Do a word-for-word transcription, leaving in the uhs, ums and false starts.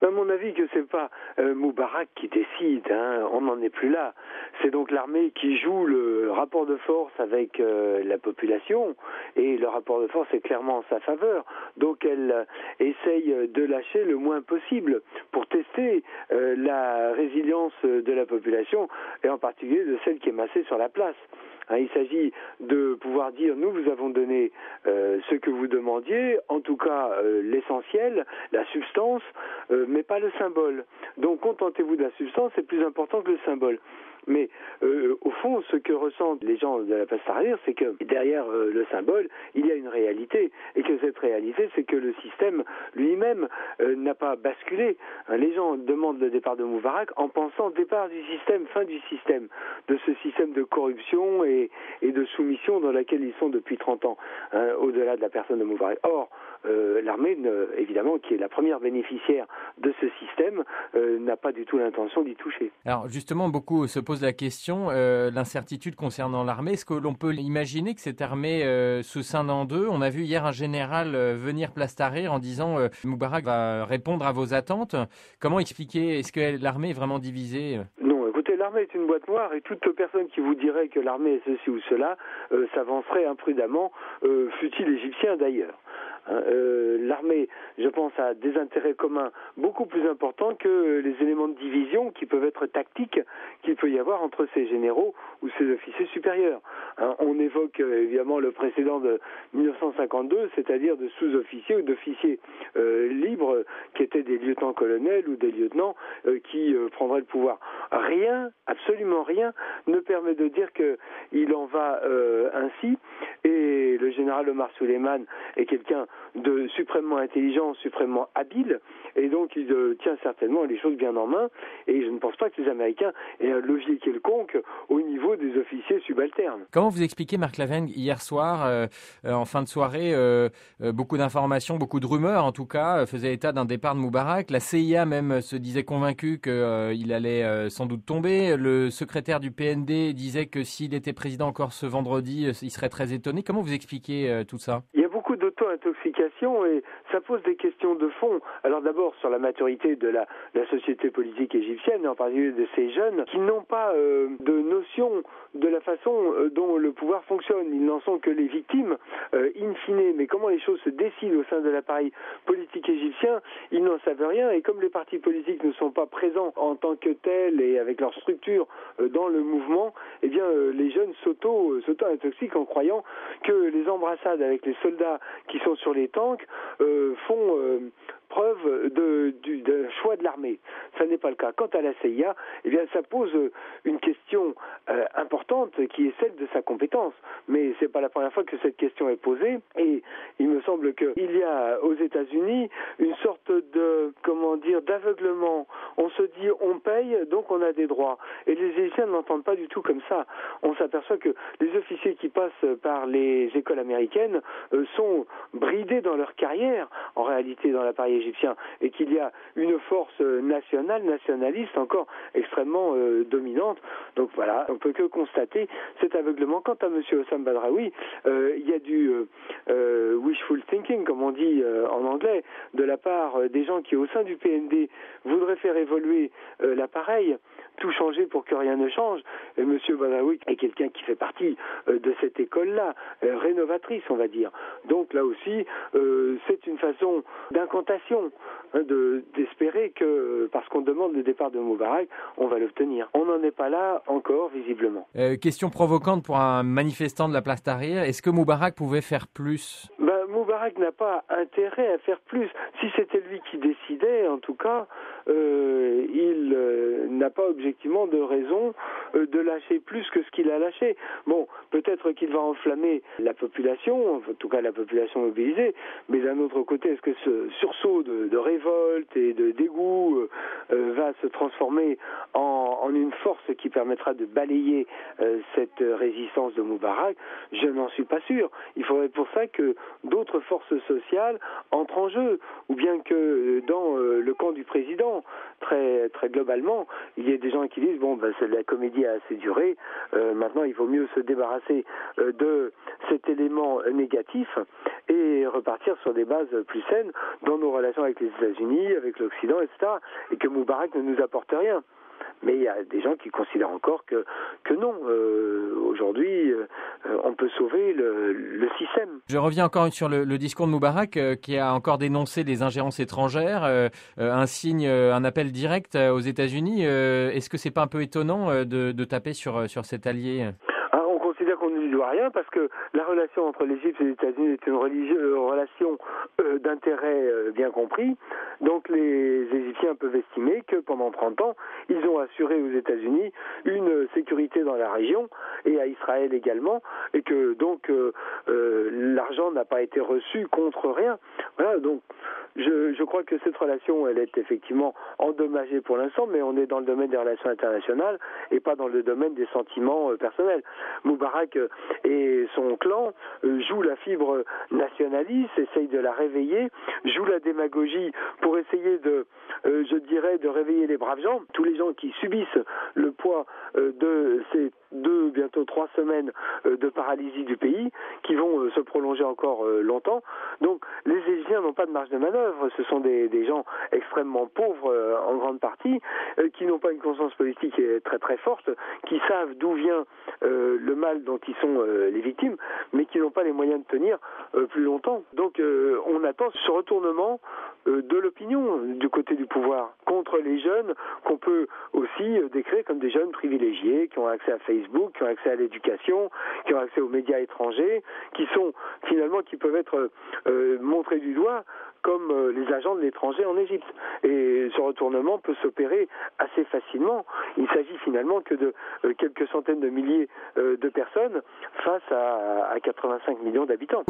À mon avis que c'est pas euh, Moubarak qui décide, hein, on n'en est plus là. C'est donc l'armée qui joue le rapport de force avec euh, la population, et le rapport de force est clairement en sa faveur. Donc elle euh, essaye de lâcher le moins possible pour tester euh, la résilience de la population, et en particulier de celle qui est massée sur la place. Hein, il s'agit de pouvoir dire, nous vous avons donné euh, ce que vous demandiez, en tout cas euh, l'essentiel, la substance, euh, mais pas le symbole. Donc contentez-vous de la substance, c'est plus important que le symbole. Mais euh, au fond, ce que ressentent les gens de la place Tahrir, c'est que derrière euh, le symbole, il y a une réalité. Et que cette réalité, c'est que le système lui-même euh, n'a pas basculé. Hein, les gens demandent le départ de Moubarak en pensant départ du système, fin du système, de ce système de corruption et, et de soumission dans laquelle ils sont depuis trente ans, hein, au-delà de la personne de Moubarak. Or, euh, l'armée, ne, évidemment, qui est la première bénéficiaire de ce système, euh, n'a pas du tout l'intention d'y toucher. Alors justement, beaucoup se posent la question, euh, l'incertitude concernant l'armée. Est-ce que l'on peut imaginer que cette armée euh, se scinde en deux? On a vu hier un général euh, venir place Tahrir en disant euh, Moubarak va répondre à vos attentes. Comment expliquer? Est-ce que l'armée est vraiment divisée? Non, écoutez, l'armée est une boîte noire, et toute personne qui vous dirait que l'armée est ceci ou cela euh, s'avancerait imprudemment, euh, fût-il égyptien d'ailleurs. Euh, l'armée, je pense, a des intérêts communs beaucoup plus importants que les éléments de division qui peuvent être tactiques qu'il peut y avoir entre ses généraux ou ses officiers supérieurs. Hein, on évoque euh, évidemment le précédent de mille neuf cent cinquante-deux, c'est-à-dire de sous-officiers ou d'officiers euh, libres qui étaient des lieutenants-colonels ou des lieutenants euh, qui euh, prendraient le pouvoir. Rien, absolument rien, ne permet de dire qu'il en va euh, ainsi, et le général Omar Suleiman est quelqu'un de suprêmement intelligent, suprêmement habile, et donc il euh, tient certainement les choses bien en main, et je ne pense pas que les Américains aient un levier quelconque au niveau des officiers subalternes. Comment vous expliquez, Marc Lavenne, hier soir, euh, euh, en fin de soirée, euh, euh, beaucoup d'informations, beaucoup de rumeurs en tout cas, euh, faisaient état d'un départ de Moubarak. La C I A même se disait convaincue qu'il euh, allait euh, sans doute tomber. Le secrétaire du P N D disait que s'il était président encore ce vendredi, euh, il serait très étonné. Comment vous expliquez euh, tout ça? Il y a beaucoup d'auto-intoxication et ça pose des questions de fond. Alors d'abord sur la maturité de la, la société politique égyptienne, et en particulier de ces jeunes qui n'ont pas euh, de notion de la façon euh, dont le pouvoir fonctionne. Ils n'en sont que les victimes, euh, in fine. Mais comment les choses se décident au sein de l'appareil politique égyptien, ils n'en savent rien. Et comme les partis politiques ne sont pas présents en tant que tels et avec leur structure euh, dans le mouvement, eh bien euh, les jeunes s'auto, euh, s'auto-intoxiquent en croyant que les embrassades avec les soldats qui sont sur les tanks euh, font euh, preuve de, du de choix de l'armée. Ça n'est pas le cas. Quant à la C I A, eh bien, ça pose une question euh, importante qui est celle de sa compétence. Mais c'est pas la première fois que cette question est posée. Et il me semble qu'il y a aux États-Unis une sorte de, comment dire, d'aveuglement. On se dit, on paye, donc on a des droits. Et les Égyptiens n'entendent pas du tout comme ça. On s'aperçoit que les officiers qui passent par les écoles américaines euh, sont bridés dans leur carrière, en réalité dans l'appareil égyptien, et qu'il y a une force nationale, nationaliste encore extrêmement euh, dominante. Donc voilà, on ne peut que constater cet aveuglement. Quant à M. Hossam Badraoui, euh, il y a du euh, euh, wishful thinking, comme on dit euh, en anglais, de la part euh, des gens qui, au sein du P N D, voudraient faire évoluer euh, l'appareil, tout changer pour que rien ne change. Et M. Badraoui est quelqu'un qui fait partie euh, de cette école-là, euh, rénovatrice, on va dire. Donc là aussi, euh, c'est une façon d'incantation, hein, de, d'espérer que, parce qu'on demande le départ de Moubarak, on va l'obtenir. On n'en est pas là encore, visiblement. Euh, question provocante pour un manifestant de la place Tahrir, est-ce que Moubarak pouvait faire plus? Ben, Moubarak n'a pas intérêt à faire plus. Si c'était lui qui décidait, en tout cas, euh, il euh, n'a pas objectivement de raison euh, de lâcher plus que ce qu'il a lâché. Bon, peut-être qu'il va enflammer la population, en tout cas la population mobilisée, mais d'un autre côté, est-ce que ce sursaut de, de révolte et de dégoût euh, euh, va se transformer en, en, en une force qui permettra de balayer euh, cette résistance de Moubarak, je n'en suis pas sûr. Il faudrait pour ça que d'autres forces sociales entrent en jeu, ou bien que dans euh, le camp du président, très très globalement, il y ait des gens qui disent bon, ben, la comédie a assez duré, euh, maintenant il vaut mieux se débarrasser euh, de cet élément négatif et repartir sur des bases plus saines dans nos relations avec les États-Unis, avec l'Occident, et cetera. Et que Moubarak ne nous apporte rien. Mais il y a des gens qui considèrent encore que, que non, euh, aujourd'hui, euh, on peut sauver le, le système. Je reviens encore sur le, le discours de Moubarak euh, qui a encore dénoncé les ingérences étrangères, euh, euh, un signe, euh, un appel direct aux États-Unis. Euh, est-ce que c'est pas un peu étonnant euh, de, de taper sur, sur cet allié ? On considère qu'on ne lui doit rien parce que la relation entre l'Égypte et les États-Unis est une religieux, relation euh, d'intérêt euh, bien compris. Donc les Égyptiens peuvent estimer que pendant trente ans, ils ont assuré aux États-Unis une sécurité dans la région et à Israël également, et que donc euh, euh, l'argent n'a pas été reçu contre rien. Voilà, donc je, je crois que cette relation, elle est effectivement endommagée pour l'instant, mais on est dans le domaine des relations internationales et pas dans le domaine des sentiments euh, personnels. Moubarak et son clan jouent la fibre nationaliste, essayent de la réveiller, jouent la démagogie pour essayer de, euh, je dirais, de réveiller les braves gens, tous les gens qui subissent le poids euh, de ces deux, bientôt trois semaines euh, de paralysie du pays, qui vont euh, se prolonger encore euh, longtemps. Donc les Égyptiens n'ont pas de marge de manœuvre, ce sont des, des gens extrêmement pauvres euh, en grande partie, euh, qui n'ont pas une conscience politique très très forte, qui savent d'où vient euh, le mal dont ils sont euh, les victimes, mais qui n'ont pas les moyens de tenir euh, plus longtemps. Donc euh, on attend ce retournement euh, de l'opinion du côté du pouvoir contre les jeunes qu'on peut aussi euh, décrire comme des jeunes privilégiés qui ont accès à Facebook, qui ont accès à l'éducation, qui ont accès aux médias étrangers, qui sont finalement qui peuvent être euh, montrés du doigt comme euh, les agents de l'étranger en Égypte. Et ce retournement peut s'opérer assez facilement. Il s'agit finalement que de euh, quelques centaines de milliers euh, de personnes face à, à quatre-vingt-cinq millions d'habitants.